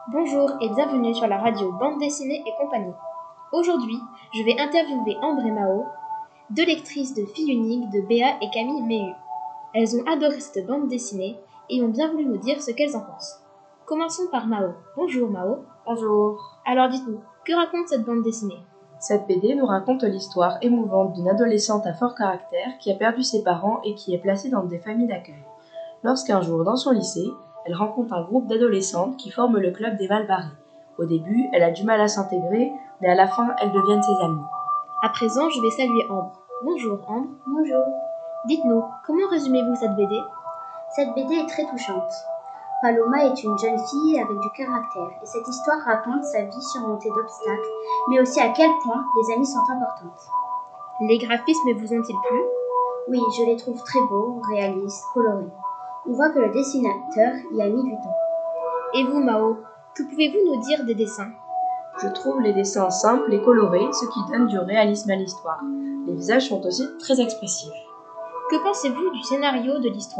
Bonjour et bienvenue sur la radio Bande dessinée et compagnie. Aujourd'hui, je vais interviewer Ambre et Mao, deux lectrices de Filles uniques de Béa et Camille Méhu. Elles ont adoré cette bande dessinée et ont bien voulu nous dire ce qu'elles en pensent. Commençons par Mao. Bonjour Mao. Bonjour. Alors dites-nous, que raconte cette bande dessinée ? Cette BD nous raconte l'histoire émouvante d'une adolescente à fort caractère qui a perdu ses parents et qui est placée dans des familles d'accueil. Lorsqu'un jour, dans son lycée, elle rencontre un groupe d'adolescentes qui forment le club des Malbarrés. Au début, elle a du mal à s'intégrer, mais à la fin, elles deviennent ses amies. À présent, je vais saluer Ambre. Bonjour Ambre. Bonjour. Dites-nous, comment résumez-vous cette BD ? Cette BD est très touchante. Paloma est une jeune fille avec du caractère et cette histoire raconte sa vie surmontée d'obstacles, mais aussi à quel point les amies sont importantes. Les graphismes vous ont-ils plu ? Oui, je les trouve très beaux, réalistes, colorés. On voit que le dessinateur y a mis du temps. Et vous Mao, que pouvez-vous nous dire des dessins ? Je trouve les dessins simples et colorés, ce qui donne du réalisme à l'histoire. Les visages sont aussi très expressifs. Que pensez-vous du scénario de l'histoire ?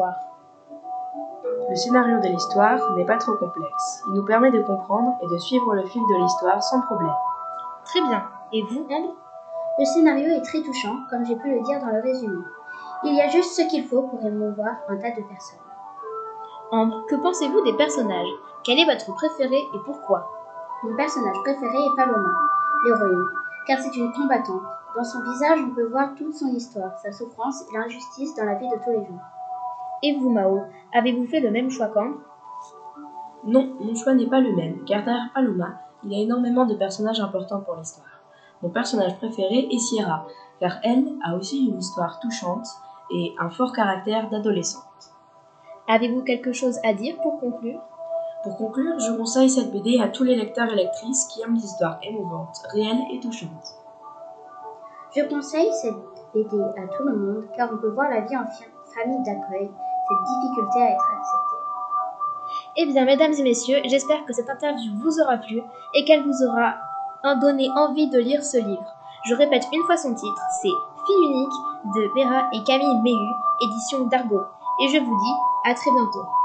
Le scénario de l'histoire n'est pas trop complexe. Il nous permet de comprendre et de suivre le fil de l'histoire sans problème. Très bien. Et vous, Ambre ? Le scénario est très touchant, comme j'ai pu le dire dans le résumé. Il y a juste ce qu'il faut pour émouvoir un tas de personnes. Ambre, que pensez-vous des personnages ? Quel est votre préféré et pourquoi ? Mon personnage préféré est Paloma, l'héroïne, car c'est une combattante. Dans son visage, on peut voir toute son histoire, sa souffrance et l'injustice dans la vie de tous les jours. Et vous, Mao, avez-vous fait le même choix qu'Ambre ? Non, mon choix n'est pas le même, car derrière Paloma, il y a énormément de personnages importants pour l'histoire. Mon personnage préféré est Sierra, car elle a aussi une histoire touchante et un fort caractère d'adolescente. Avez-vous quelque chose à dire pour conclure ? Pour conclure, je conseille cette BD à tous les lecteurs et lectrices qui aiment les histoires émouvantes, réelles et touchantes. Je conseille cette BD à tout le monde, car on peut voir la vie en famille d'accueil, cette difficulté à être acceptée. Eh bien, mesdames et messieurs, j'espère que cette interview vous aura plu et qu'elle vous aura donné envie de lire ce livre. Je répète une fois son titre, c'est Filles uniques de Béa et Camille Méhu, édition d'Argo. Et je vous dis à très bientôt.